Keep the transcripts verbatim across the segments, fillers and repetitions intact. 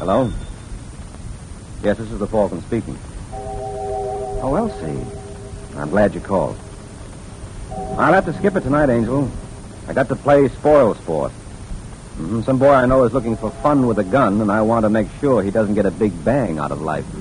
Hello? Yes, this is the Falcon speaking. Oh, Elsie. I'm glad you called. I'll have to skip it tonight, Angel. I got to play spoil sport. Mm-hmm. Some boy I know is looking for fun with a gun, and I want to make sure he doesn't get a big bang out of life.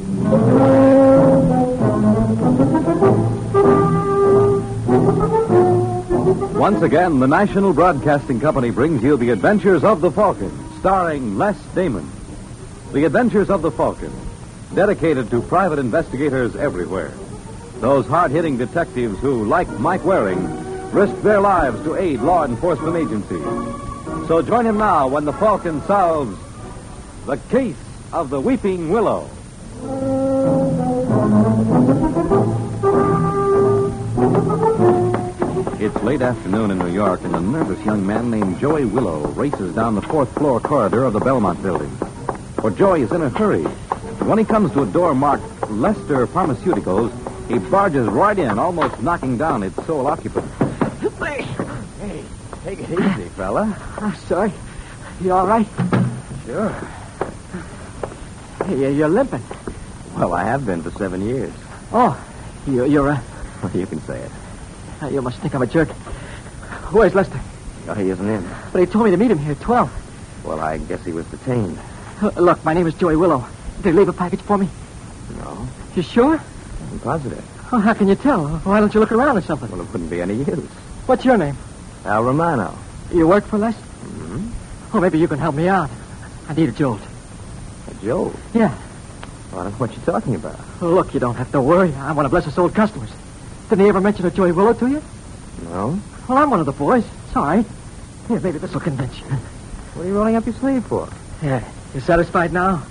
Once again, the National Broadcasting Company brings you The Adventures of the Falcon, starring Les Damon. The Adventures of the Falcon, dedicated to private investigators everywhere. Those hard-hitting detectives who, like Mike Waring, risk their lives to aid law enforcement agencies. So join him now when the Falcon solves the case of the Weeping Willow. It's late afternoon in New York, and a nervous young man named Joey Willow races down the fourth floor corridor of the Belmont building. For Joey is in a hurry. When he comes to a door marked Lester Pharmaceuticals, he barges right in, almost knocking down its sole occupant. Hey, Hey, take it easy, fella. I'm sorry. You all right? Sure. Hey, you're limping. Well, I have been for seven years. Oh, you, you're a... Well, you can say it. Uh, you must think I'm a jerk. Where's Lester? Oh, he isn't in. But he told me to meet him here at twelve. Well, I guess he was detained. Uh, look, my name is Joey Willow. Did he leave a package for me? No, You sure? I'm positive. Oh, how can you tell? Why don't you look around or something? Well, it wouldn't be any use. What's your name? Al Romano. You work for Lester? Mm-hmm. Oh, maybe you can help me out. I need a jolt. A Joe. Yeah. Well, I don't know what you're talking about. Well, look, you don't have to worry. I'm one of Lester's old customers. Didn't he ever mention a Joey Willow to you? No? Well, I'm one of the boys. It's all right. Here, maybe this will convince you. What are you rolling up your sleeve for? Yeah. You satisfied now?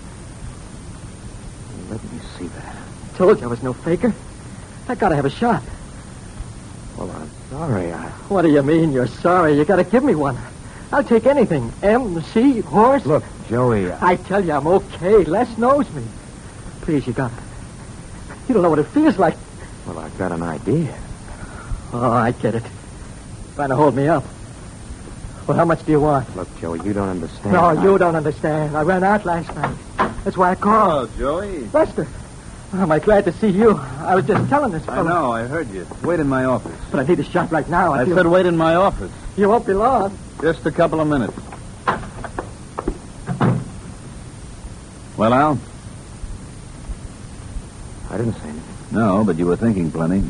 Let me see that. Told you I was no faker. I gotta have a shot. Well, I'm sorry. I... What do you mean you're sorry? You gotta give me one. I'll take anything. M, C, horse. Look, Joey... I... I tell you, I'm okay. Les knows me. Please, you got it. You don't know what it feels like. Well, I've got an idea. Oh, I get it. Trying to hold me up. Well, how much do you want? Look, Joey, you don't understand. No, I... you don't understand. I ran out last night. That's why I called. Oh, Joey. Lester. Am I glad to see you? I was just telling this I fellow. know, I heard you. Wait in my office. But I need a shot right now. I, I feel... said wait in my office. You won't be long. Just a couple of minutes. Well, Al? I didn't say anything. No, but you were thinking plenty.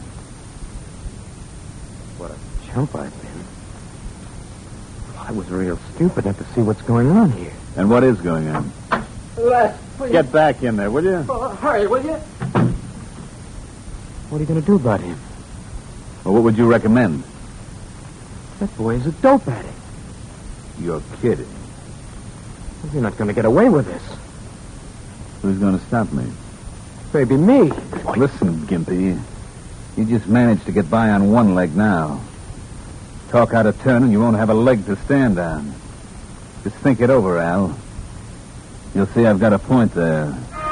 What a chump I've been. I was real stupid not to see what's going on here. And what is going on? Les, please. Get back in there, will you? Oh, hurry, will you? What are you going to do about him? Well, what would you recommend? That boy is a dope addict. You're kidding. You're not going to get away with this. Who's going to stop me? Maybe me. Listen, Gimpy. You just managed to get by on one leg now. Talk out of turn and you won't have a leg to stand on. Just think it over, Al. You'll see I've got a point there.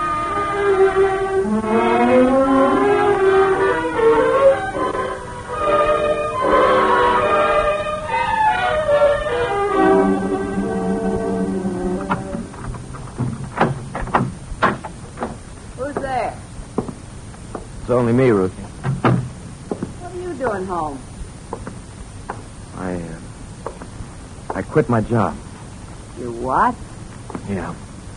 Who's there? It's only me, Ruth. What are you doing home? I, uh, I quit my job. You what? Yeah.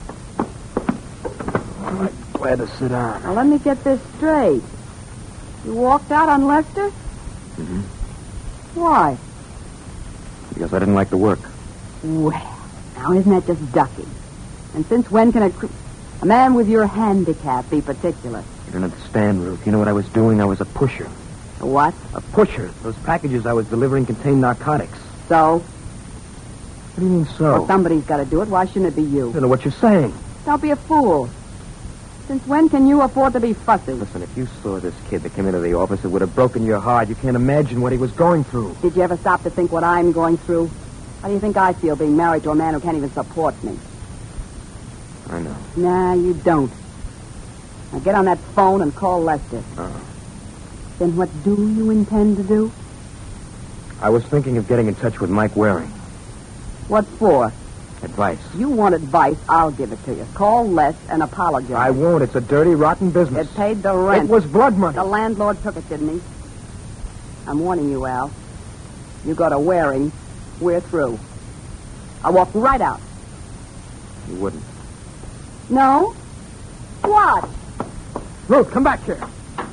I'm glad to sit down. Now, let me get this straight. You walked out on Lester? Mm-hmm. Why? Because I didn't like the work. Well, now, isn't that just ducking? And since when can a, cr- a man with your handicap be particular? You don't understand, Ruth. You know what I was doing? I was a pusher. A what? A pusher. Those packages I was delivering contained narcotics. So? What do you mean, so? Well, somebody's got to do it. Why shouldn't it be you? I don't know what you're saying. Don't be a fool. Since when can you afford to be fussy? Listen, if you saw this kid that came into the office, it would have broken your heart. You can't imagine what he was going through. Did you ever stop to think what I'm going through? How do you think I feel being married to a man who can't even support me? I know. Nah, you don't. Now get on that phone and call Lester. Uh-uh. Then what do you intend to do? I was thinking of getting in touch with Mike Waring. What for? Advice. You want advice, I'll give it to you. Call Les and apologize. I won't. It's a dirty, rotten business. It paid the rent. It was blood money. The landlord took it, didn't he? I'm warning you, Al. You go to Waring, we're through. I'll walk right out. You wouldn't. No? What? Ruth, come back here.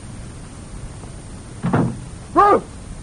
Ruth!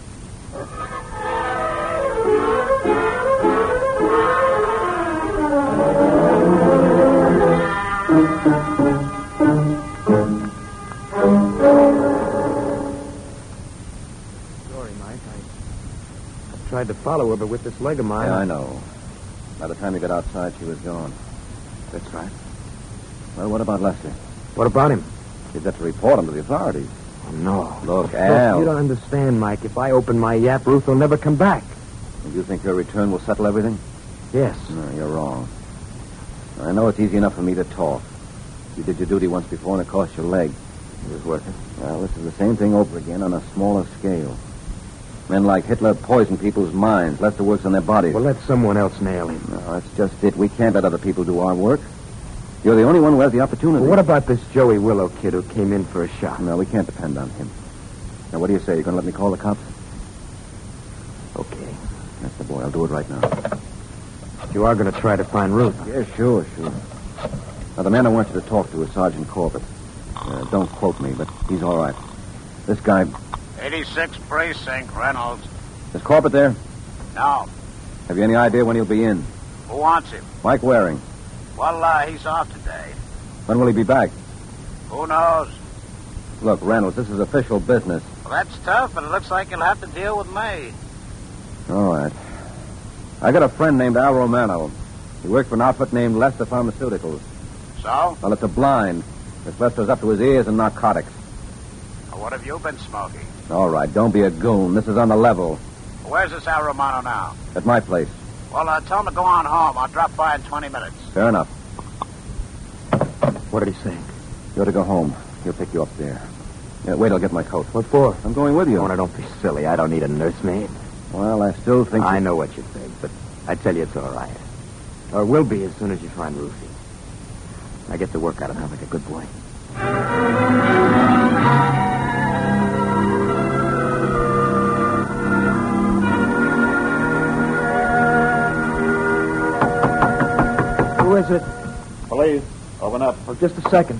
Sorry, Mike. I, I tried to follow her, but with this leg of mine... Yeah, I know. By the time you got outside, she was gone. That's right. Well, what about Lester? What about him? You've got to report him to the authorities. Oh, no. Look, Al. Look, you don't understand, Mike. If I open my yap, Ruth will never come back. And you think your return will settle everything? Yes. No, you're wrong. I know it's easy enough for me to talk. You did your duty once before and it cost your leg. It was worth it. Well, this is the same thing over again on a smaller scale. Men like Hitler poison people's minds. Lester works on their bodies. Well, let someone else nail him. No, that's just it. We can't let other people do our work. You're the only one who has the opportunity. Well, what about this Joey Willow kid who came in for a shot? No, we can't depend on him. Now, what do you say? You're going to let me call the cops? Okay. That's the boy. I'll do it right now. You are going to try to find Ruth. Yeah, sure, sure. Now, the man I want you to talk to is Sergeant Corbett. Uh, don't quote me, but he's all right. This guy... eighty-sixth Precinct, Reynolds. Is Corbett there? No. Have you any idea when he'll be in? Who wants him? Mike Waring. Well, uh, he's off today. When will he be back? Who knows? Look, Reynolds, this is official business. Well, that's tough, but it looks like you'll have to deal with me. All right. I got a friend named Al Romano. He works for an outfit named Lester Pharmaceuticals. So? Well, it's a blind. This Lester's up to his ears in narcotics. Well, what have you been smoking? All right, don't be a goon. This is on the level. Where's this Al Romano now? At my place. Well, uh, tell him to go on home. I'll drop by in twenty minutes. Fair enough. What did he say? You ought to go home. He'll pick you up there. Yeah, wait, I'll get my coat. What for? I'm going with you. Oh, now, don't be silly. I don't need a nursemaid. Well, I still think... I you... know what you think, but I tell you it's all right. Or will be as soon as you find Ruthie. Now get to work out of her like a good boy. Who is it? Police, open up. Oh, just a second.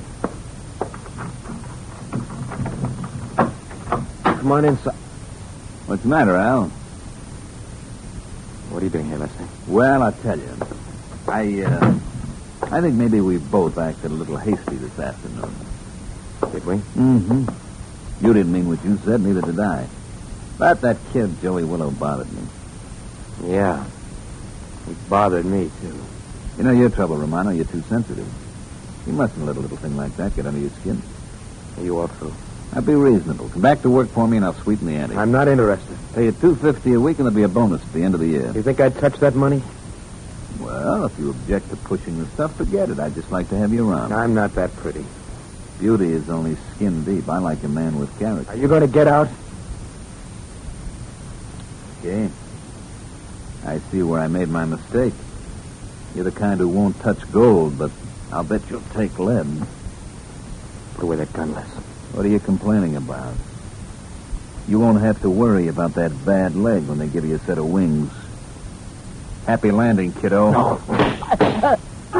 Come on inside. What's the matter, Al? What are you doing here, Lester? Well, I'll tell you. I, uh, I think maybe we both acted a little hasty this afternoon. Did we? Mm-hmm. You didn't mean what you said, neither did I. But that kid, Joey Willow, bothered me. Yeah. He bothered me, too. You know your trouble, Romano. You're too sensitive. You mustn't let a little thing like that get under your skin. You ought to. Now, be reasonable. Come back to work for me, and I'll sweeten the ante. I'm not interested. Pay you two fifty a week, and there'll be a bonus at the end of the year. You think I'd touch that money? Well, if you object to pushing the stuff, forget it. I'd just like to have you around. I'm not that pretty. Beauty is only skin deep. I like a man with character. Are you going to get out? Okay. I see where I made my mistake. You're the kind who won't touch gold, but I'll bet you'll take lead. Put away that gun, Les. What are you complaining about? You won't have to worry about that bad leg when they give you a set of wings. Happy landing, kiddo. No.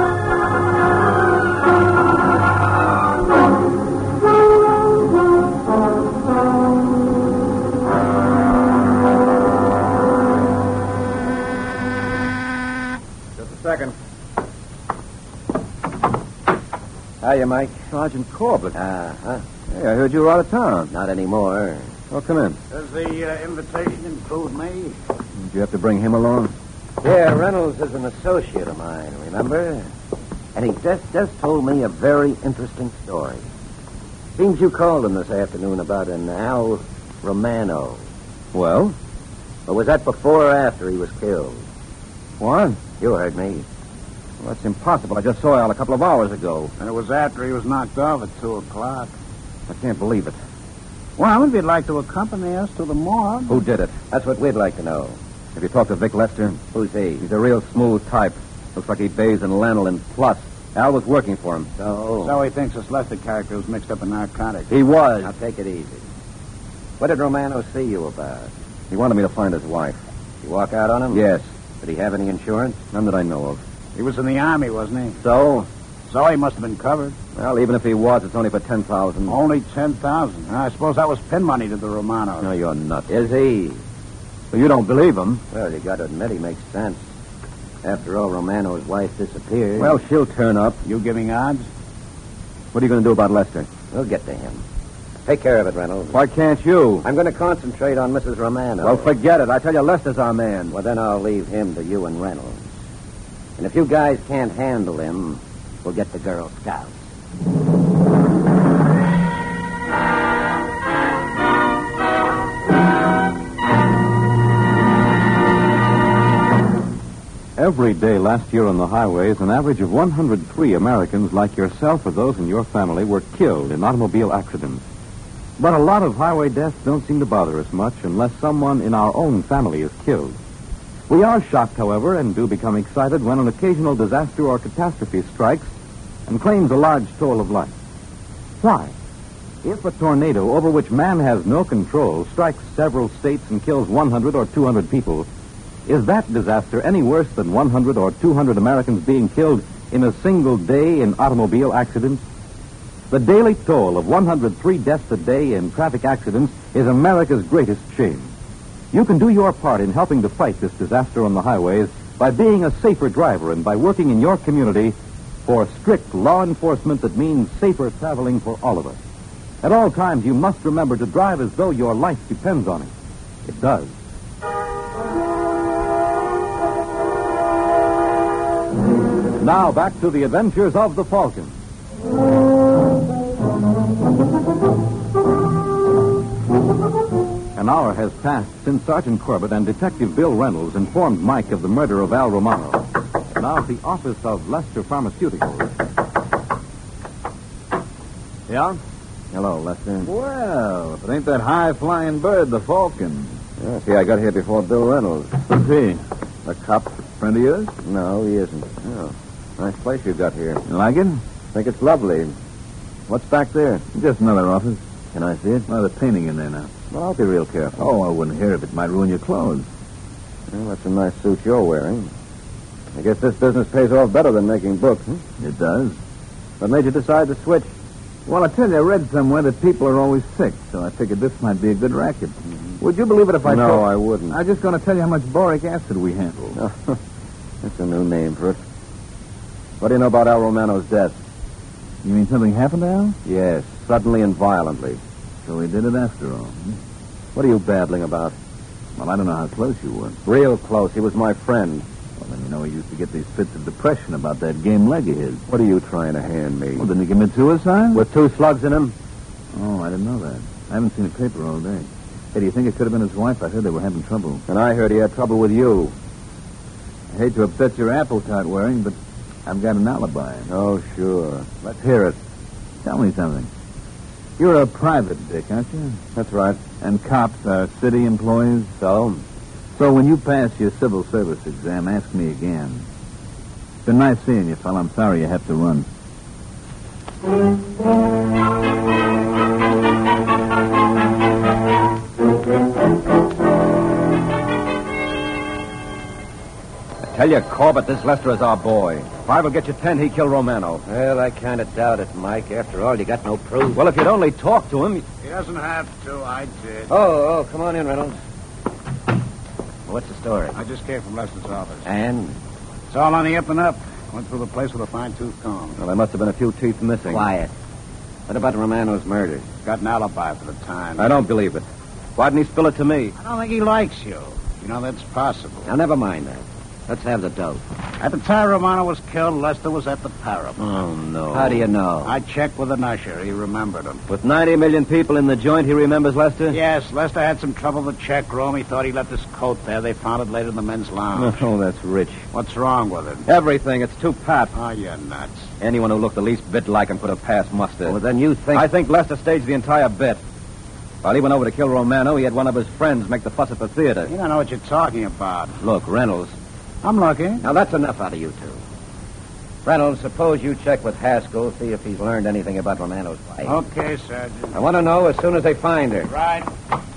Just a second. Hiya, Mike. Sergeant Corbett. Ah, huh? Hey, I heard you were out of town. Not anymore. Well, come in. Does the uh, invitation include me? Did you have to bring him along? Yeah, Reynolds is an associate of mine, remember? And he just, just told me a very interesting story. Seems you called him this afternoon about an Al Romano. Well? Or was that before or after he was killed? What? You heard me. Well, that's impossible. I just saw Al a couple of hours ago. And it was after he was knocked off at two o'clock. I can't believe it. Well, if you'd like to accompany us to the morgue. Who did it? That's what we'd like to know. Have you talked to Vic Lester? Who's he? He's a real smooth type. Looks like he bathes in lanolin plus. Al was working for him. So, So he thinks this Lester character was mixed up in narcotics. He was. now take it easy. What did Romano see you about? He wanted me to find his wife. You walk out on him? Yes. Did he have any insurance? None that I know of. He was in the Army, wasn't he? So? So he must have been covered. Well, even if he was, it's only for ten thousand. Only ten thousand. I suppose that was pin money to the Romanos. No, you're nuts. Is he? So you don't believe him? Well, you got to admit he makes sense. After all, Romano's wife disappeared. Well, she'll turn up. You giving odds? What are you going to do about Lester? we'll get to him. Take care of it, Reynolds. Why can't you? I'm going to concentrate on Missus Romano. Well, forget it. I tell you, Lester's our man. Well, then I'll leave him to you and Reynolds. And if you guys can't handle him, we'll get the Girl Scouts. Every day last year on the highways, an average of one hundred three Americans like yourself or those in your family were killed in automobile accidents. But a lot of highway deaths don't seem to bother us much unless someone in our own family is killed. We are shocked, however, and do become excited when an occasional disaster or catastrophe strikes and claims a large toll of life. Why? If a tornado over which man has no control strikes several states and kills one hundred or two hundred people, is that disaster any worse than one hundred or two hundred Americans being killed in a single day in automobile accidents? The daily toll of one hundred three deaths a day in traffic accidents is America's greatest shame. You can do your part in helping to fight this disaster on the highways by being a safer driver and by working in your community for strict law enforcement that means safer traveling for all of us. At all times, you must remember to drive as though your life depends on it. It does. Now back to the adventures of the Falcon. An hour has passed since Sergeant Corbett and Detective Bill Reynolds informed Mike of the murder of Al Romano. Now at the office of Lester Pharmaceuticals. Yeah? Hello, Lester. Well, if it ain't that high-flying bird, the Falcon. Yeah, see, I got here before Bill Reynolds. Who's he? A cop? Friend of yours? No, he isn't. Oh, nice place you've got here. You like it? Think it's lovely. What's back there? Just another office. Can I see it? Well, they're painting in there now. Well, I'll be real careful. Oh, I wouldn't hear if it might ruin your clothes. Well, that's a nice suit you're wearing. I guess this business pays off better than making books, huh? It does. What made you decide to switch? Well, I tell you, I read somewhere that people are always sick, so I figured this might be a good racket. Mm-hmm. Would you believe it if I No, told... I wouldn't. I'm just going to tell you how much boric acid we handle. Oh, that's a new name for it. What do you know about Al Romano's death? You mean something happened to Al? Yes, suddenly and violently. So he did it after all. Hmm? What are you babbling about? Well, I don't know how close you were. Real close. He was my friend. Well, then you know he used to get these fits of depression about that game leg of his. What are you trying to hand me? Well, didn't he commit suicide? With two slugs in him? Oh, I didn't know that. I haven't seen a paper all day. Hey, do you think it could have been his wife? I heard they were having trouble. And I heard he had trouble with you. I hate to upset your apple tart wearing, but I've got an alibi. Oh, sure. Let's hear it. Tell me something. You're a private dick, aren't you? That's right. And cops are city employees? So? So when you pass your civil service exam, ask me again. It's been nice seeing you, fella. I'm sorry you have to run. I tell you, Corbett, this Lester is our boy. If I will get you ten, he killed Romano. Well, I kind of doubt it, Mike. After all, you got no proof. Well, if you'd only talk to him... He doesn't have to. I did. Oh, oh, come on in, Reynolds. What's the story? I just came from Lester's office. And? It's all on the up and up. Went through the place with a fine-tooth comb. Well, there must have been a few teeth missing. Quiet. What about Romano's murder? Got an alibi for the time. I don't believe it. Why didn't he spill it to me? I don't think he likes you. You know, that's possible. Now, never mind that. Let's have the dope. At the time Romano was killed, Lester was at the Paramount. Oh, no. How do you know? I checked with an usher. He remembered him. With ninety million people in the joint, he remembers Lester? Yes, Lester had some trouble with the check room. He thought he left his coat there. They found it later in the men's lounge. Oh, that's rich. What's wrong with it? Everything. It's too pat. Oh, you're nuts. Anyone who looked the least bit like him could have passed muster. Well, then you think... I think Lester staged the entire bit. While he went over to kill Romano, he had one of his friends make the fuss at the theater. You don't know what you're talking about. Look, Reynolds. I'm lucky. Now, that's enough out of you two. Reynolds, suppose you check with Haskell, see if he's learned anything about Romano's wife. Okay, Sergeant. I want to know as soon as they find her. Right.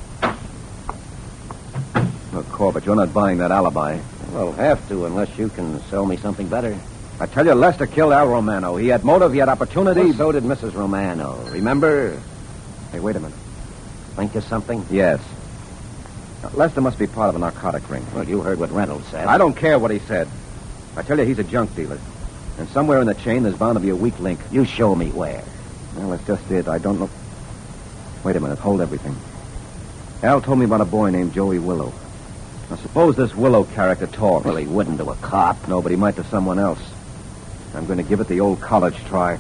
Look, Corbett, you're not buying that alibi. Well, have to, unless you can sell me something better. I tell you, Lester killed Al Romano. He had motive, he had opportunity. Well, so did Missus Romano. Remember? Hey, wait a minute. Think of something? Yes. Now, Lester must be part of a narcotic ring. Well, you heard what Reynolds said. I don't care what he said. I tell you, he's a junk dealer. And somewhere in the chain, there's bound to be a weak link. You show me where. Well, that's just it. I don't know. Wait a minute. Hold everything. Al told me about a boy named Joey Willow. Now, suppose this Willow character talks. Well, he wouldn't to a cop. No, but he might to someone else. I'm going to give it the old college try.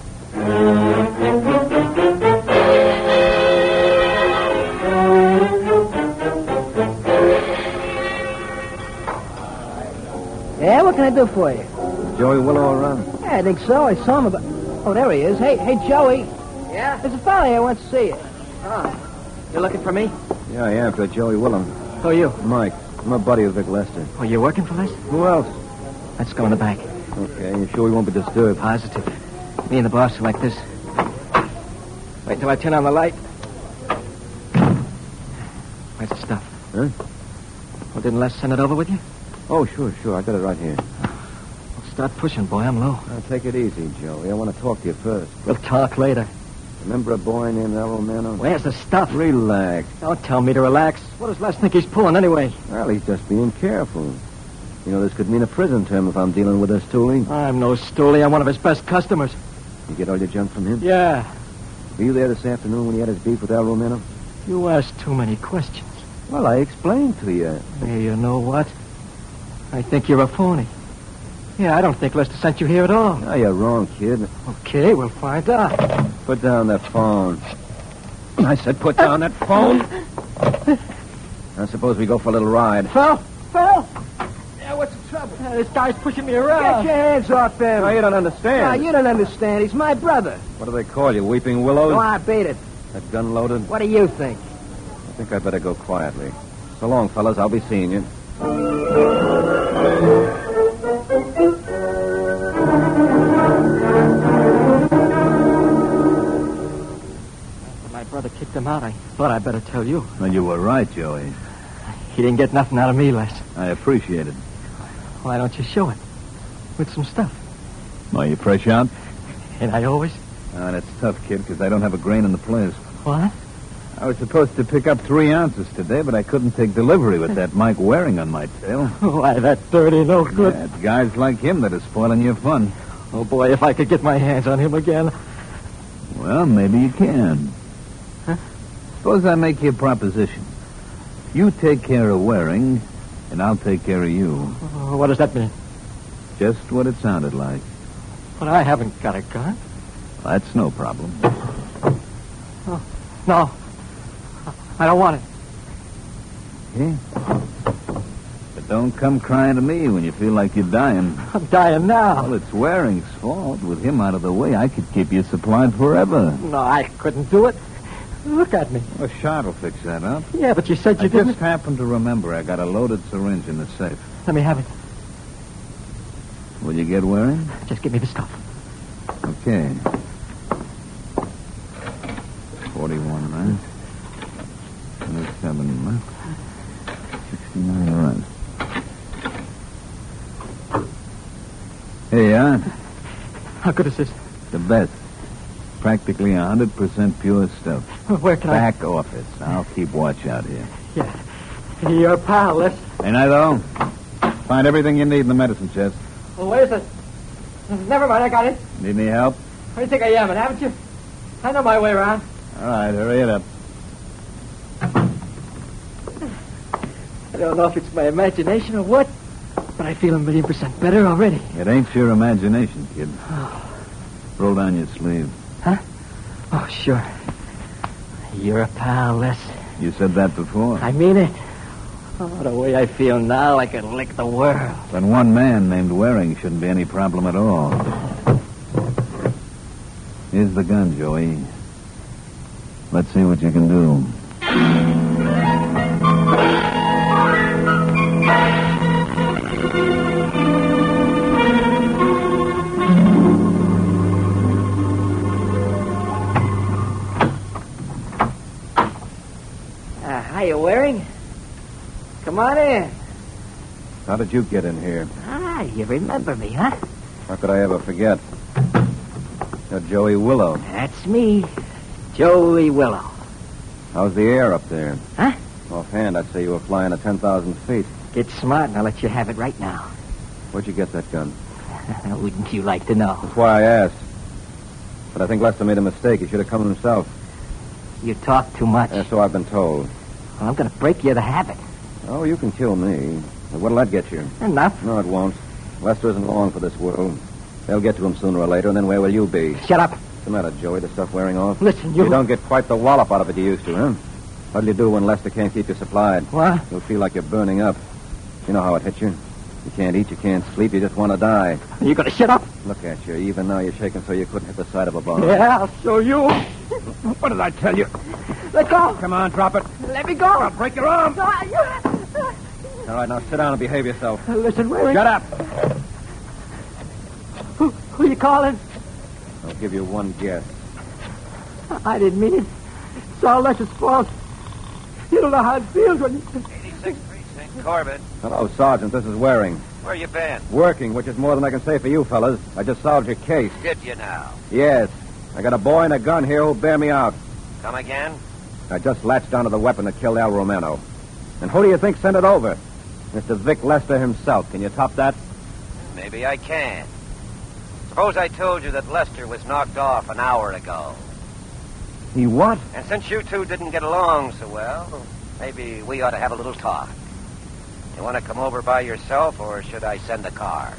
Yeah, what can I do for you? Is Joey Willow around? Yeah, I think so. I saw him about... Oh, there he is. Hey, hey, Joey. Yeah? There's a fellow here who wants to see you. Oh. You looking for me? Yeah, I am for Joey Willow. Who are you? Mike. I'm a buddy of Vic Lester. Oh, you're working for this? Who else? Let's go in the back. Okay, you sure we won't be disturbed? Positive. Me and the boss are like this. Wait till I turn on the light. Where's the stuff? Huh? Well, didn't Les send it over with you? Oh, sure, sure. I got it right here. Well, start pushing, boy. I'm low. Now, take it easy, Joey. I want to talk to you first. We'll talk later. Remember a boy named Al Romano? Where's the stuff? Relax. Don't tell me to relax. What does Les think he's pulling anyway? Well, he's just being careful. You know, this could mean a prison term if I'm dealing with this Tooley. I'm no stoolie. I'm one of his best customers. You get all your junk from him? Yeah. Were you there this afternoon when he had his beef with Al Romano? You ask too many questions. Well, I explained to you. Hey, you know what? I think you're a phony. Yeah, I don't think Lester sent you here at all. No, you're wrong, kid. Okay, we'll find out. Put down that phone. I said put down that phone. I suppose we go for a little ride. Phil? Phil? Yeah, what's the trouble? Uh, this guy's pushing me around. Get your hands off him. No, you don't understand. No, you don't understand. He's my brother. What do they call you, Weeping Willows? No, I beat it. That gun loaded? What do you think? I think I'd better go quietly. So long, fellas. I'll be seeing you. My brother kicked him out. I thought I'd better tell you. Well, you were right, Joey. He didn't get nothing out of me, Les. I appreciate it. Why don't you show it? With some stuff. Are you fresh out? And I always... Ah, that's tough, kid, because I don't have a grain in the place. What? I was supposed to pick up three ounces today, but I couldn't take delivery with that Mike Waring on my tail. Why, that dirty no good. Yeah, it's guys like him that are spoiling your fun. Oh, boy, if I could get my hands on him again. Well, maybe you can. Huh? Suppose I make you a proposition. You take care of Waring, and I'll take care of you. Oh, what does that mean? Just what it sounded like. But I haven't got a gun. That's no problem. Oh, no. I don't want it. Okay? But don't come crying to me when you feel like you're dying. I'm dying now. Well, it's Waring's fault. With him out of the way, I could keep you supplied forever. No, I couldn't do it. Look at me. A shot will fix that up. Yeah, but you said you I didn't. just happened to remember I got a loaded syringe in the safe. Let me have it. Will you get Waring? Just give me the stuff. Okay. Forty-one right? Twenty-seven left. Sixty-nine right. Here you are. How good is this? The best. Practically a hundred percent pure stuff. Where can Back office. I'll keep watch out here. I... Yeah. You're a pal, Les. Ain't I, though? Find everything you need in the medicine chest. Well, where's it? Never mind, I got it. Need any help? Where do you think I am, haven't you? I know my way around. All right, hurry it up. I don't know if it's my imagination or what, but I feel a million percent better already. It ain't your imagination, kid. Roll down your sleeve. Huh? Oh, sure. You're a pal, Les. You said that before. I mean it. Oh, the way I feel now, I could lick the world. But one man named Waring shouldn't be any problem at all. Here's the gun, Joey. Let's see what you can do. How did you get in here? Ah, you remember me, huh? How could I ever forget? You're Joey Willow. That's me, Joey Willow. How's the air up there? Huh? Offhand, I'd say you were flying at ten thousand feet. Get smart and I'll let you have it right now. Where'd you get that gun? Wouldn't you like to know? That's why I asked. But I think Lester made a mistake. He should have come himself. You talk too much. Yeah, so I've been told. Well, I'm going to break you the habit. Oh, you can kill me. But what'll that get you? Enough. No, it won't. Lester isn't long for this world. They'll get to him sooner or later, and then where will you be? Shut up. What's the matter, Joey? The stuff wearing off? Listen, you... You don't get quite the wallop out of it you used to, huh? What'll you do when Lester can't keep you supplied? What? You'll feel like you're burning up. You know how it hits you. You can't eat, you can't sleep, you just want to die. You going to shut up? Look at you. Even now you're shaking so you couldn't hit the side of a barn. Yeah, I'll show you. What did I tell you? Let go. Come on, drop it. Let me go. I'll break your arm. Ah, you- All right, now sit down and behave yourself. Uh, Listen, Waring. Shut up. Who, who you calling? I'll give you one guess. I didn't mean it. It's all Lester's fault. You don't know how it feels when you... eighty-sixth Precinct, Corbett. Hello, Sergeant. This is Waring. Where you been? Working, which is more than I can say for you fellas. I just solved your case. Did you now? Yes. I got a boy and a gun here who'll bear me out. Come again? I just latched onto the weapon that killed Al Romano. And who do you think sent it over? Mister Vic Lester himself. Can you top that? Maybe I can. Suppose I told you that Lester was knocked off an hour ago. He what? And since you two didn't get along so well, maybe we ought to have a little talk. You want to come over by yourself, or should I send a car?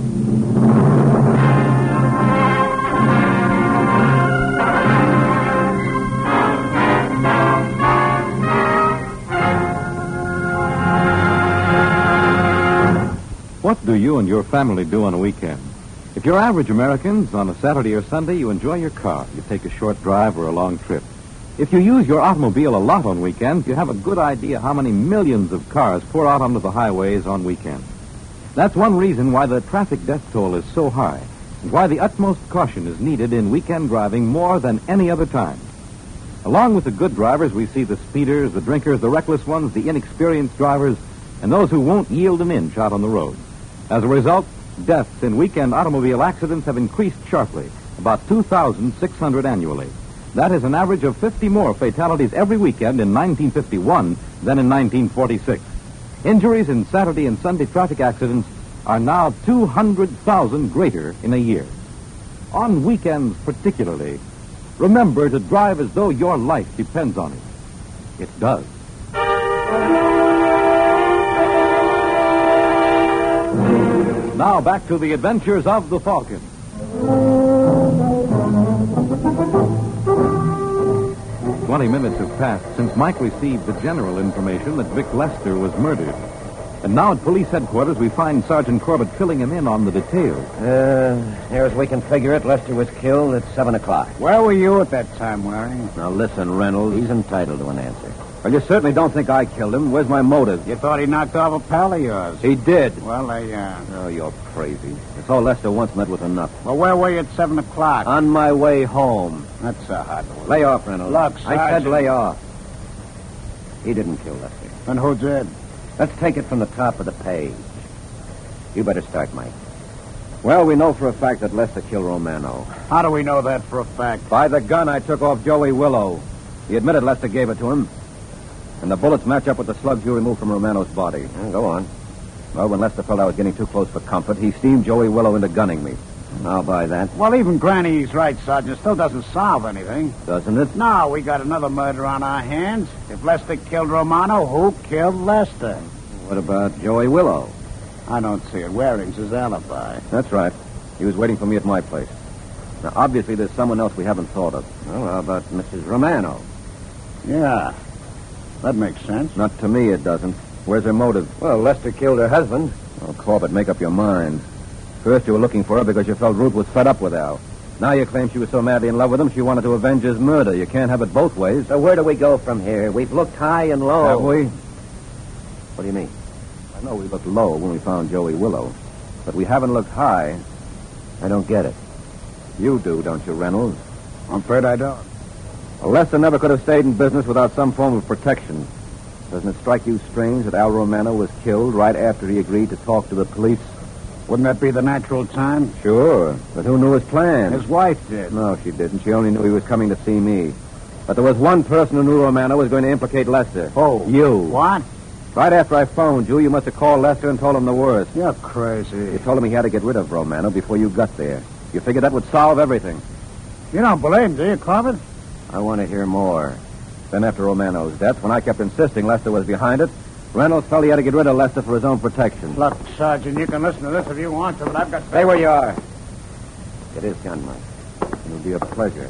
What do you and your family do on a weekend? If you're average Americans, on a Saturday or Sunday, you enjoy your car. You take a short drive or a long trip. If you use your automobile a lot on weekends, you have a good idea how many millions of cars pour out onto the highways on weekends. That's one reason why the traffic death toll is so high, and why the utmost caution is needed in weekend driving more than any other time. Along with the good drivers, we see the speeders, the drinkers, the reckless ones, the inexperienced drivers, and those who won't yield an inch out on the road. As a result, deaths in weekend automobile accidents have increased sharply, about two thousand six hundred annually. That is an average of fifty more fatalities every weekend in nineteen fifty-one than in nineteen forty-six. Injuries in Saturday and Sunday traffic accidents are now two hundred thousand greater in a year. On weekends particularly, remember to drive as though your life depends on it. It does. Now back to the adventures of the Falcon. Twenty minutes have passed since Mike received the general information that Vic Lester was murdered. And now at police headquarters, we find Sergeant Corbett filling him in on the details. Uh, near as we can figure it, Lester was killed at seven o'clock. Where were you at that time, Waring? Now listen, Reynolds. He's entitled to an answer. Well, you certainly don't think I killed him. Where's my motive? You thought he knocked off a pal of yours. He did. Well, they, uh... Oh, you're crazy. It's all Lester once met with enough. Well, where were you at seven o'clock? On my way home. That's a hot one. Lay off, Reynolds. Look, I said Sergeant. lay off. He didn't kill Lester. And who did? Let's take it from the top of the page. You better start, Mike. Well, we know for a fact that Lester killed Romano. How do we know that for a fact? By the gun I took off Joey Willow. He admitted Lester gave it to him. And the bullets match up with the slugs you removed from Romano's body. Yeah, go on. Well, when Lester felt I was getting too close for comfort, he steamed Joey Willow into gunning me. I'll buy that. Well, even Granny's right, Sergeant. Still doesn't solve anything. Doesn't it? No, we got another murder on our hands. If Lester killed Romano, who killed Lester? What about Joey Willow? I don't see it. Waring's his alibi. That's right. He was waiting for me at my place. Now, obviously, there's someone else we haven't thought of. Well, how about Missus Romano? Yeah. That makes sense. Not to me, it doesn't. Where's her motive? Well, Lester killed her husband. Oh, Corbett, make up your mind. First, you were looking for her because you felt Ruth was fed up with Al. Now you claim she was so madly in love with him she wanted to avenge his murder. You can't have it both ways. So where do we go from here? We've looked high and low. Have we? What do you mean? I know we looked low when we found Joey Willow, but we haven't looked high. I don't get it. You do, don't you, Reynolds? I'm afraid I don't. Well, Lester never could have stayed in business without some form of protection. Doesn't it strike you strange that Al Romano was killed right after he agreed to talk to the police? Wouldn't that be the natural time? Sure, but who knew his plan? His wife did. No, she didn't. She only knew he was coming to see me. But there was one person who knew Romano was going to implicate Lester. Who? You. What? Right after I phoned you, you must have called Lester and told him the worst. You're crazy. You told him he had to get rid of Romano before you got there. You figured that would solve everything. You don't believe him, do you, Corbett? I want to hear more. Then after Romano's death, when I kept insisting Lester was behind it, Reynolds felt he had to get rid of Lester for his own protection. Look, Sergeant, you can listen to this if you want to, but I've got... Stay where you are. Get his gun, Mike. It'll be a pleasure.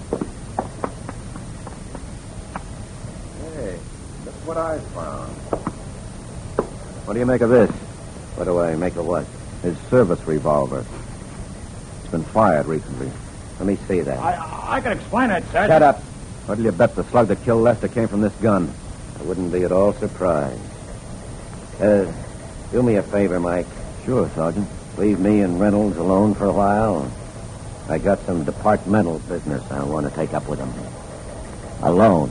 Hey, look what I found. What do you make of this? What do I make of what? His service revolver. It's been fired recently. Let me see that. I, I can explain it, Sergeant. Shut up. What'll you bet the slug that killed Lester came from this gun? I wouldn't be at all surprised. Uh, do me a favor, Mike. Sure, Sergeant. Leave me and Reynolds alone for a while. I got some departmental business I want to take up with him. Alone.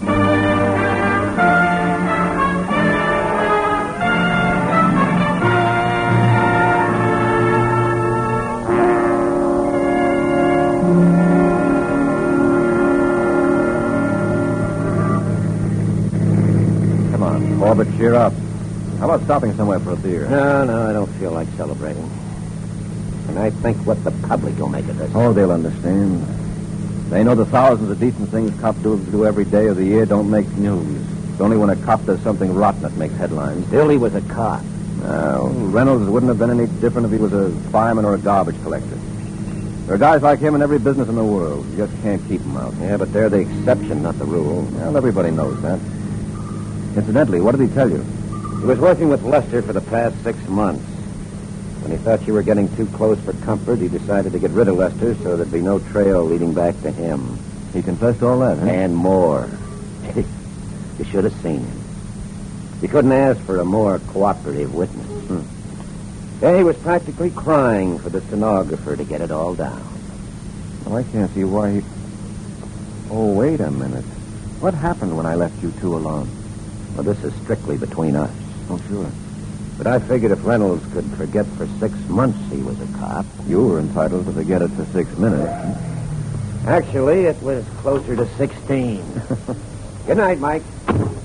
Come on, Corbett, cheer up. How about stopping somewhere for a beer? No, no, I don't feel like celebrating. And I think what the public will make of this. Oh, they'll understand. They know the thousands of decent things cops do, do every day of the year don't make news. It's only when a cop does something rotten that makes headlines. Still, he was a cop. Now, Reynolds wouldn't have been any different if he was a fireman or a garbage collector. There are guys like him in every business in the world. You just can't keep them out. Yeah, but they're the exception, not the rule. Well, everybody knows that. Incidentally, what did he tell you? He was working with Lester for the past six months. When he thought you were getting too close for comfort, he decided to get rid of Lester so there'd be no trail leading back to him. He confessed all that, huh? And more. You should have seen him. You couldn't ask for a more cooperative witness. Hmm. Yeah, he was practically crying for the stenographer to get it all down. Well, I can't see why he... Oh, wait a minute. What happened when I left you two alone? Well, this is strictly between us. Oh, sure. But I figured if Reynolds could forget for six months he was a cop. You were entitled to forget it for six minutes. Actually, it was closer to sixteen. Good night, Mike.